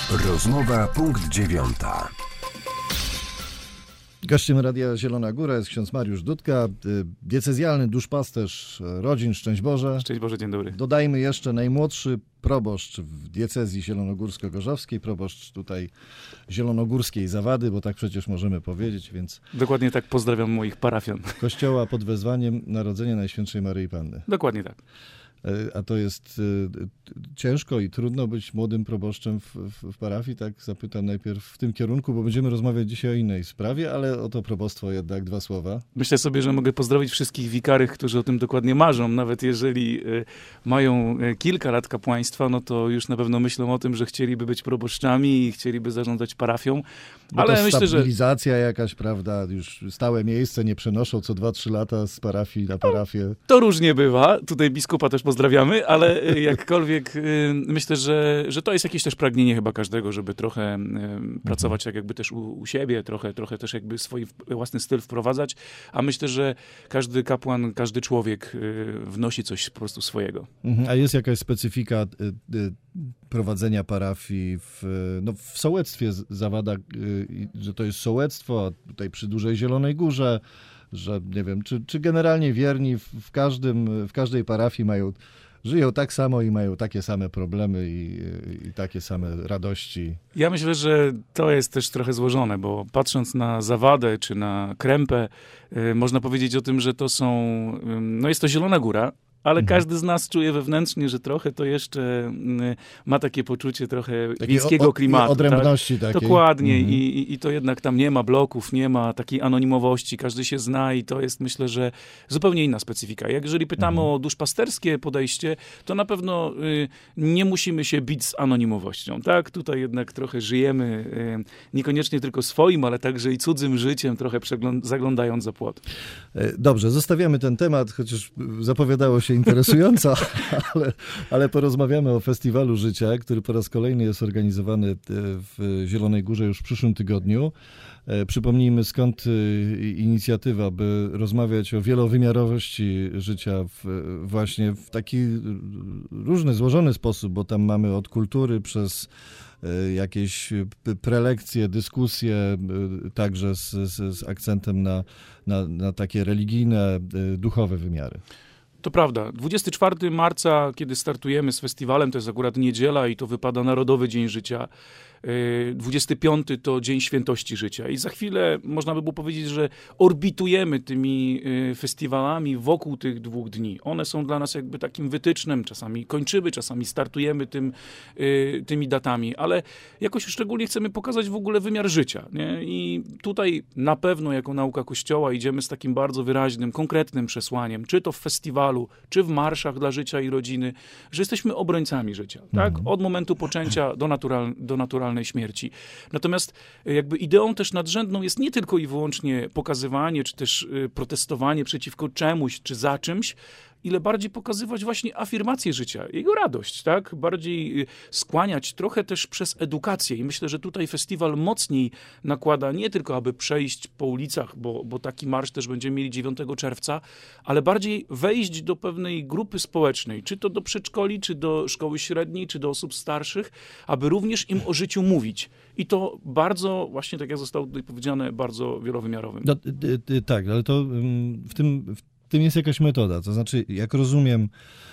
Rozmowa punkt 9. Gościem Radia Zielona Góra jest ksiądz Mariusz Dudka, diecezjalny duszpasterz rodzin. Szczęść Boże. Szczęść Boże, dzień dobry. Dodajmy jeszcze najmłodszy proboszcz w diecezji zielonogórsko-gorzowskiej, proboszcz tutaj zielonogórskiej Zawady, bo tak przecież możemy powiedzieć, więc... Dokładnie tak, pozdrawiam moich parafian. Kościoła pod wezwaniem Narodzenia Najświętszej Maryi Panny. Dokładnie tak. A to jest ciężko i trudno być młodym proboszczem w parafii? Tak zapytam najpierw w tym kierunku, bo będziemy rozmawiać dzisiaj o innej sprawie, ale o to probostwo jednak dwa słowa. Myślę sobie, że mogę pozdrowić wszystkich wikarych, którzy o tym dokładnie marzą. Nawet jeżeli mają kilka lat kapłaństwa, no to już na pewno myślą o tym, że chcieliby być proboszczami i chcieliby zarządzać parafią. Bo ale to myślę, stabilizacja jakaś, prawda, już stałe miejsce, nie przenoszą co 2-3 lata z parafii na parafię. To różnie bywa. Tutaj biskupa też pozdrawiamy, ale jakkolwiek myślę, że to jest jakieś też pragnienie chyba każdego, żeby trochę pracować tak jakby też u siebie, trochę też jakby swój własny styl wprowadzać, a myślę, że każdy kapłan, każdy człowiek wnosi coś po prostu swojego. A jest jakaś specyfika prowadzenia parafii w sołectwie Zawada, że to jest sołectwo, a tutaj przy Dużej Zielonej Górze, że nie wiem, czy generalnie wierni w każdej parafii żyją tak samo i mają takie same problemy i takie same radości. Ja myślę, że to jest też trochę złożone, bo patrząc na Zawadę czy na Krępę, można powiedzieć o tym, że to jest to Zielona Góra, ale każdy z nas czuje wewnętrznie, że trochę to jeszcze ma takie poczucie trochę wiejskiego klimatu. Odrębności tak? takiej. Dokładnie. I to jednak tam nie ma bloków, nie ma takiej anonimowości, każdy się zna i to jest, myślę, że zupełnie inna specyfika. Jeżeli pytamy o duszpasterskie podejście, to na pewno nie musimy się bić z anonimowością. Tak? Tutaj jednak trochę żyjemy niekoniecznie tylko swoim, ale także i cudzym życiem, trochę zaglądając za płot. Dobrze, zostawiamy ten temat, chociaż zapowiadało się interesująco, ale porozmawiamy o Festiwalu Życia, który po raz kolejny jest organizowany w Zielonej Górze już w przyszłym tygodniu. Przypomnijmy, skąd inicjatywa, by rozmawiać o wielowymiarowości życia właśnie w taki różny, złożony sposób, bo tam mamy od kultury przez jakieś prelekcje, dyskusje, także z akcentem na takie religijne, duchowe wymiary. To prawda. 24 marca, kiedy startujemy z festiwalem, to jest akurat niedziela i to wypada Narodowy Dzień Życia. 25 to Dzień Świętości Życia. I za chwilę można by było powiedzieć, że orbitujemy tymi festiwalami wokół tych 2 dni. One są dla nas jakby takim wytycznym. Czasami kończymy, czasami startujemy tymi datami, ale jakoś szczególnie chcemy pokazać w ogóle wymiar życia. Nie? I tutaj na pewno jako nauka Kościoła idziemy z takim bardzo wyraźnym, konkretnym przesłaniem, czy to w festiwalu, czy w marszach dla życia i rodziny, że jesteśmy obrońcami życia. Tak? Od momentu poczęcia do naturalnej śmierci. Natomiast jakby ideą też nadrzędną jest nie tylko i wyłącznie pokazywanie, czy też protestowanie przeciwko czemuś, czy za czymś, ile bardziej pokazywać właśnie afirmację życia, jego radość, tak? Bardziej skłaniać trochę też przez edukację i myślę, że tutaj festiwal mocniej nakłada nie tylko, aby przejść po ulicach, bo taki marsz też będziemy mieli 9 czerwca, ale bardziej wejść do pewnej grupy społecznej, czy to do przedszkoli, czy do szkoły średniej, czy do osób starszych, aby również im o życiu mówić. I to bardzo, właśnie tak jak zostało tutaj powiedziane, bardzo wielowymiarowym. No, tak, ale to w tym jest jakaś metoda. To znaczy, jak rozumiem,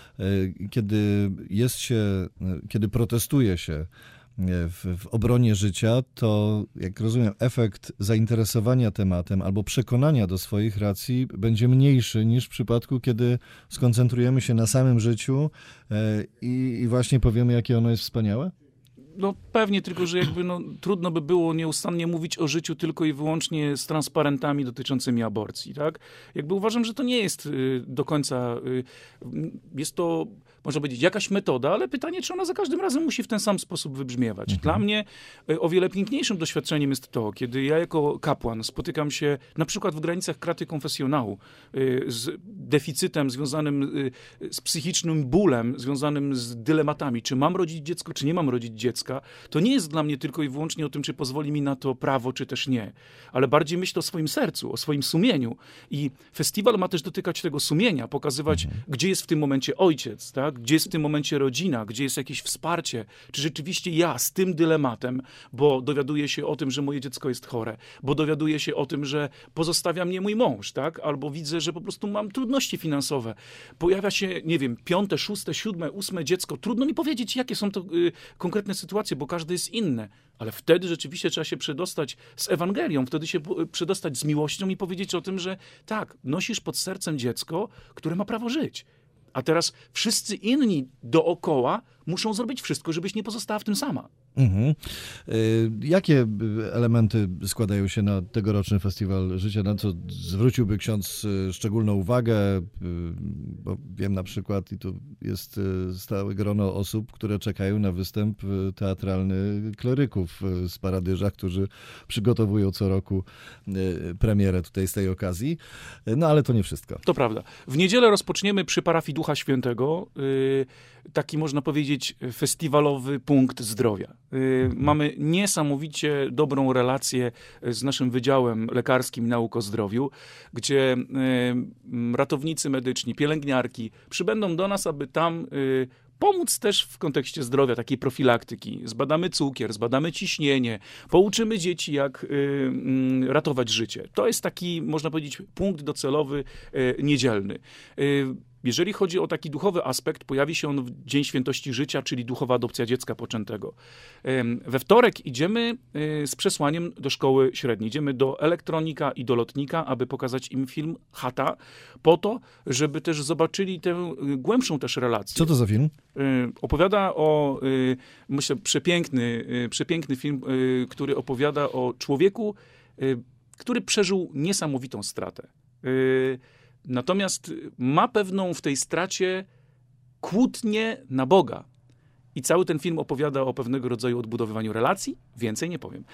kiedy protestuje się w obronie życia, to jak rozumiem, efekt zainteresowania tematem albo przekonania do swoich racji będzie mniejszy niż w przypadku, kiedy skoncentrujemy się na samym życiu i właśnie powiemy, jakie ono jest wspaniałe? No pewnie, tylko że jakby trudno by było nieustannie mówić o życiu tylko i wyłącznie z transparentami dotyczącymi aborcji, tak? Jakby uważam, że to nie jest do końca, jest to, można powiedzieć, jakaś metoda, ale pytanie, czy ona za każdym razem musi w ten sam sposób wybrzmiewać. Dla mnie o wiele piękniejszym doświadczeniem jest to, kiedy ja jako kapłan spotykam się na przykład w granicach kraty konfesjonału z deficytem związanym z psychicznym bólem, związanym z dylematami, czy mam rodzić dziecko, czy nie mam rodzić dziecka. To nie jest dla mnie tylko i wyłącznie o tym, czy pozwoli mi na to prawo, czy też nie, ale bardziej myślę o swoim sercu, o swoim sumieniu. I festiwal ma też dotykać tego sumienia, pokazywać, gdzie jest w tym momencie ojciec, tak? gdzie jest w tym momencie rodzina, gdzie jest jakieś wsparcie, czy rzeczywiście ja z tym dylematem, bo dowiaduję się o tym, że moje dziecko jest chore, bo dowiaduję się o tym, że pozostawia mnie mój mąż, tak? Albo widzę, że po prostu mam trudności finansowe. Pojawia się, nie wiem, 5., 6., 7., 8. dziecko. Trudno mi powiedzieć, jakie są to konkretne sytuacje, bo każde jest inne. Ale wtedy rzeczywiście trzeba się przedostać z Ewangelią, wtedy się przedostać z miłością i powiedzieć o tym, że tak, nosisz pod sercem dziecko, które ma prawo żyć. A teraz wszyscy inni dookoła muszą zrobić wszystko, żebyś nie pozostała w tym sama. Mhm. Jakie elementy składają się na tegoroczny Festiwal Życia? Na co zwróciłby ksiądz szczególną uwagę? Bo wiem na przykład, i tu jest stałe grono osób, które czekają na występ teatralny kleryków z Paradyża, którzy przygotowują co roku premierę tutaj z tej okazji. No ale to nie wszystko. To prawda. W niedzielę rozpoczniemy przy parafii Ducha Świętego taki, można powiedzieć, festiwalowy punkt zdrowia. Mamy niesamowicie dobrą relację z naszym Wydziałem Lekarskim Nauk o Zdrowiu, gdzie ratownicy medyczni, pielęgniarki przybędą do nas, aby tam pomóc też w kontekście zdrowia, takiej profilaktyki. Zbadamy cukier, zbadamy ciśnienie, pouczymy dzieci, jak ratować życie. To jest taki, można powiedzieć, punkt docelowy niedzielny. Jeżeli chodzi o taki duchowy aspekt, pojawi się on w Dzień Świętości Życia, czyli duchowa adopcja dziecka poczętego. We wtorek idziemy z przesłaniem do szkoły średniej. Idziemy do elektronika i do lotnika, aby pokazać im film Chata, po to, żeby też zobaczyli tę głębszą też relację. Co to za film? Opowiada o, myślę, przepiękny film, który opowiada o człowieku, który przeżył niesamowitą stratę. Natomiast ma pewną w tej stracie kłótnię na Boga. I cały ten film opowiada o pewnego rodzaju odbudowywaniu relacji. Więcej nie powiem.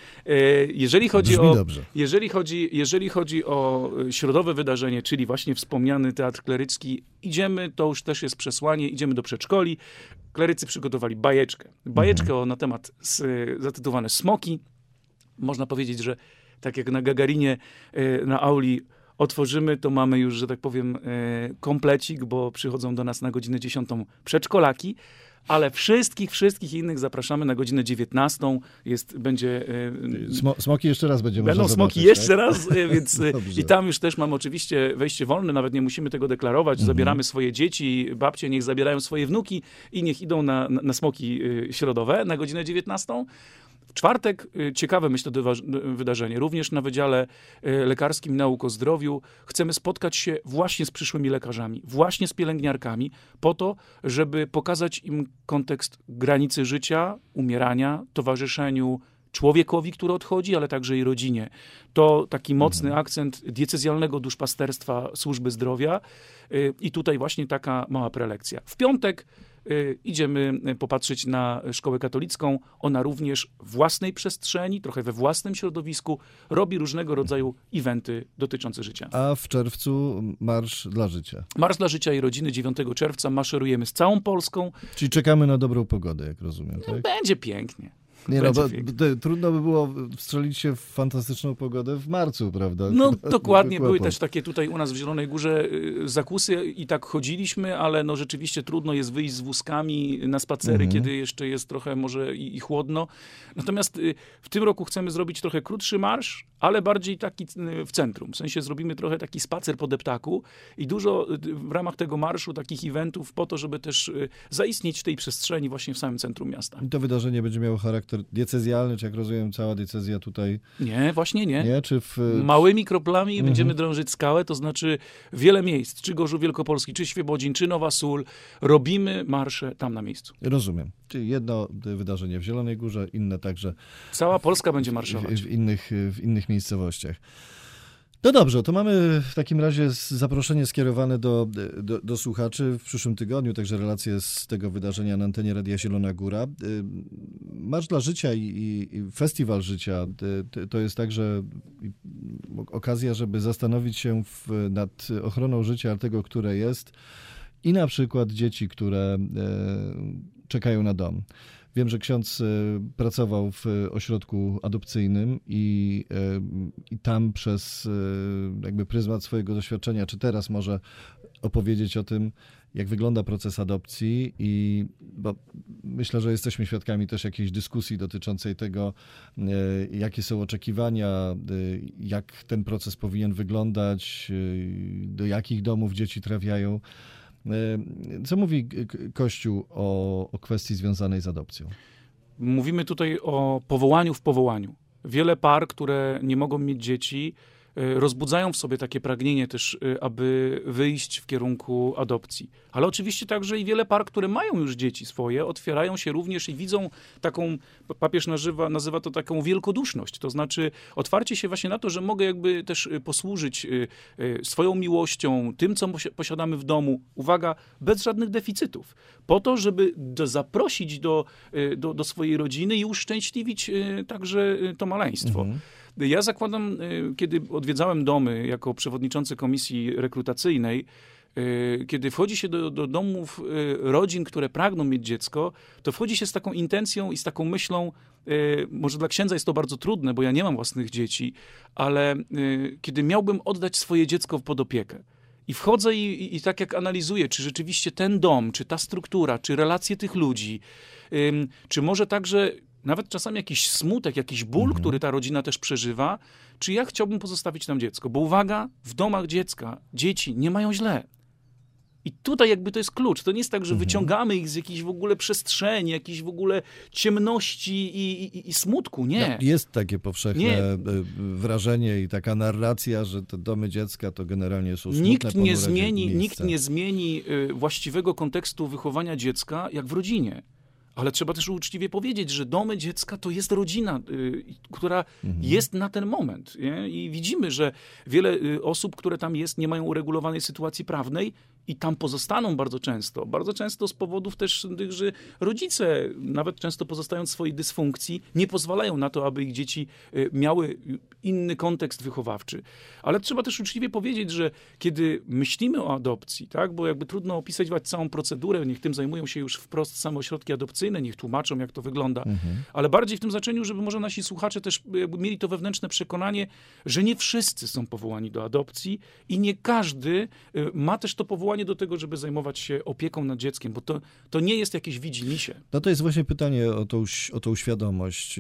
Jeżeli chodzi o środowe wydarzenie, czyli właśnie wspomniany teatr klerycki, idziemy, to już też jest przesłanie, idziemy do przedszkoli. Klerycy przygotowali bajeczkę na temat zatytułowane Smoki. Można powiedzieć, że tak jak na Gagarinie, na auli otworzymy, to mamy już, że tak powiem, komplecik, bo przychodzą do nas na godzinę 10 przedszkolaki, ale wszystkich innych zapraszamy na godzinę 19. Będzie... Smoki jeszcze raz będzie można Będą zobaczyć, smoki jeszcze tak? raz, więc i tam już też mamy oczywiście wejście wolne, nawet nie musimy tego deklarować. Zabieramy swoje dzieci, babcie niech zabierają swoje wnuki i niech idą na smoki środowe na godzinę 19. W czwartek ciekawe, myślę, wydarzenie. Również na Wydziale Lekarskim Nauk o Zdrowiu chcemy spotkać się właśnie z przyszłymi lekarzami, właśnie z pielęgniarkami, po to, żeby pokazać im kontekst granicy życia, umierania, towarzyszeniu człowiekowi, który odchodzi, ale także i rodzinie. To taki mocny akcent diecezjalnego duszpasterstwa służby zdrowia i tutaj właśnie taka mała prelekcja. W piątek idziemy popatrzeć na szkołę katolicką. Ona również w własnej przestrzeni, trochę we własnym środowisku robi różnego rodzaju eventy dotyczące życia. A w czerwcu Marsz dla Życia. Marsz dla Życia i Rodziny 9 czerwca maszerujemy z całą Polską. Czyli czekamy na dobrą pogodę, jak rozumiem, tak? Będzie pięknie. Nie no, bo trudno by było wstrzelić się w fantastyczną pogodę w marcu, prawda? No dokładnie, były też takie tutaj u nas w Zielonej Górze zakusy i tak chodziliśmy, ale no rzeczywiście trudno jest wyjść z wózkami na spacery, kiedy jeszcze jest trochę może i chłodno. Natomiast w tym roku chcemy zrobić trochę krótszy marsz, ale bardziej taki w centrum. W sensie zrobimy trochę taki spacer po deptaku i dużo w ramach tego marszu takich eventów po to, żeby też zaistnieć w tej przestrzeni właśnie w samym centrum miasta. I to wydarzenie będzie miało charakter diecezjalny, czy jak rozumiem, cała diecezja tutaj... Nie, właśnie nie. Nie? Czy Małymi kroplami będziemy drążyć skałę, to znaczy wiele miejsc, czy Gorzów Wielkopolski, czy Świebodzin, czy Nowa Sól, robimy marsze tam na miejscu. Rozumiem. Czyli jedno wydarzenie w Zielonej Górze, inne także... Cała Polska będzie marszować. W innych miejscowościach. No dobrze, to mamy w takim razie zaproszenie skierowane do słuchaczy w przyszłym tygodniu, także relacje z tego wydarzenia na antenie Radia Zielona Góra. Marsz dla Życia i Festiwal Życia to jest także okazja, żeby zastanowić się nad ochroną życia tego, które jest i na przykład dzieci, które czekają na dom. Wiem, że ksiądz pracował w ośrodku adopcyjnym i tam przez jakby pryzmat swojego doświadczenia, czy teraz może opowiedzieć o tym, jak wygląda proces adopcji bo myślę, że jesteśmy świadkami też jakiejś dyskusji dotyczącej tego, jakie są oczekiwania, jak ten proces powinien wyglądać, do jakich domów dzieci trafiają. Co mówi Kościół o kwestii związanej z adopcją? Mówimy tutaj o powołaniu w powołaniu. Wiele par, które nie mogą mieć dzieci, rozbudzają w sobie takie pragnienie też, aby wyjść w kierunku adopcji. Ale oczywiście także i wiele par, które mają już dzieci swoje, otwierają się również i widzą taką, papież nazywa to taką wielkoduszność. To znaczy otwarcie się właśnie na to, że mogę jakby też posłużyć swoją miłością, tym, co posiadamy w domu, uwaga, bez żadnych deficytów, po to, żeby zaprosić do swojej rodziny i uszczęśliwić także to maleństwo. Mhm. Ja zakładam, kiedy odwiedzałem domy jako przewodniczący komisji rekrutacyjnej, kiedy wchodzi się do domów rodzin, które pragną mieć dziecko, to wchodzi się z taką intencją i z taką myślą, może dla księdza jest to bardzo trudne, bo ja nie mam własnych dzieci, ale kiedy miałbym oddać swoje dziecko pod opiekę. I wchodzę i tak jak analizuję, czy rzeczywiście ten dom, czy ta struktura, czy relacje tych ludzi, czy może także nawet czasami jakiś smutek, jakiś ból, który ta rodzina też przeżywa, czy ja chciałbym pozostawić tam dziecko. Bo uwaga, w domach dzieci nie mają źle. I tutaj jakby to jest klucz. To nie jest tak, że wyciągamy ich z jakiejś w ogóle przestrzeni, jakiejś w ogóle ciemności i smutku. Nie. No, jest takie powszechne wrażenie i taka narracja, że te domy dziecka to generalnie są smutne, Nikt nie zmieni właściwego kontekstu wychowania dziecka jak w rodzinie. Ale trzeba też uczciwie powiedzieć, że domy dziecka to jest rodzina, która jest na ten moment. Nie? I widzimy, że wiele osób, które tam jest, nie mają uregulowanej sytuacji prawnej i tam pozostaną bardzo często. Bardzo często z powodów też tych, że rodzice, nawet często pozostając w swojej dysfunkcji, nie pozwalają na to, aby ich dzieci miały inny kontekst wychowawczy. Ale trzeba też uczciwie powiedzieć, że kiedy myślimy o adopcji, tak, bo jakby trudno opisywać całą procedurę, niech tym zajmują się już wprost same ośrodki adopcyjne, niech tłumaczą, jak to wygląda, ale bardziej w tym znaczeniu, żeby może nasi słuchacze też mieli to wewnętrzne przekonanie, że nie wszyscy są powołani do adopcji i nie każdy ma też to powołanie do tego, żeby zajmować się opieką nad dzieckiem, bo to nie jest jakieś widzimisię. No to jest właśnie pytanie o tą świadomość.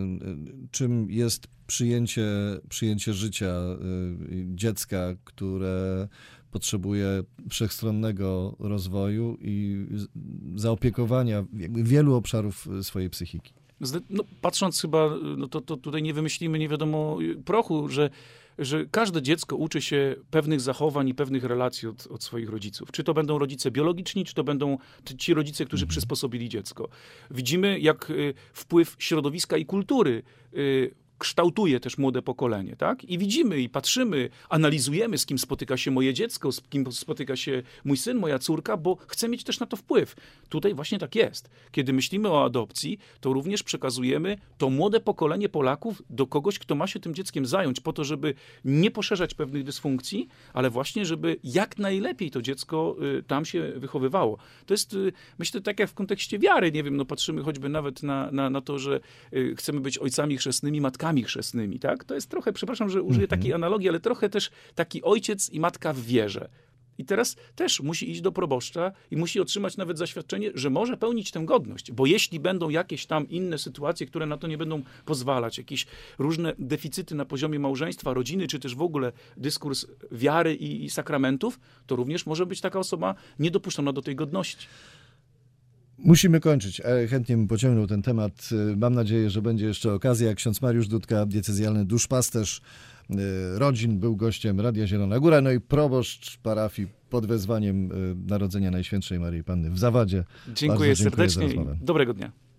Czym jest przyjęcie życia dziecka, które potrzebuje wszechstronnego rozwoju i zaopiekowania jakby wielu obszarów swojej psychiki. No, patrząc chyba, to tutaj nie wymyślimy nie wiadomo prochu, że każde dziecko uczy się pewnych zachowań i pewnych relacji od swoich rodziców. Czy to będą rodzice biologiczni, czy to będą ci rodzice, którzy przysposobili dziecko. Widzimy, jak wpływ środowiska i kultury kształtuje też młode pokolenie, tak? I widzimy, i patrzymy, analizujemy, z kim spotyka się moje dziecko, z kim spotyka się mój syn, moja córka, bo chcę mieć też na to wpływ. Tutaj właśnie tak jest. Kiedy myślimy o adopcji, to również przekazujemy to młode pokolenie Polaków do kogoś, kto ma się tym dzieckiem zająć, po to, żeby nie poszerzać pewnych dysfunkcji, ale właśnie, żeby jak najlepiej to dziecko tam się wychowywało. To jest, myślę, tak jak w kontekście wiary, nie wiem, patrzymy choćby nawet na to, że chcemy być ojcami chrzestnymi, matkami chrzestnymi, tak? To jest trochę, przepraszam, że użyję takiej analogii, ale trochę też taki ojciec i matka w wierze. I teraz też musi iść do proboszcza i musi otrzymać nawet zaświadczenie, że może pełnić tę godność, bo jeśli będą jakieś tam inne sytuacje, które na to nie będą pozwalać, jakieś różne deficyty na poziomie małżeństwa, rodziny, czy też w ogóle dyskurs wiary i sakramentów, to również może być taka osoba niedopuszczona do tej godności. Musimy kończyć. Chętnie bym pociągnął ten temat. Mam nadzieję, że będzie jeszcze okazja. Ksiądz Mariusz Dudka, diecezjalny duszpasterz rodzin, był gościem Radia Zielona Góra, no i proboszcz parafii pod wezwaniem Narodzenia Najświętszej Maryi Panny w Zawadzie. Dziękuję serdecznie i dobrego dnia.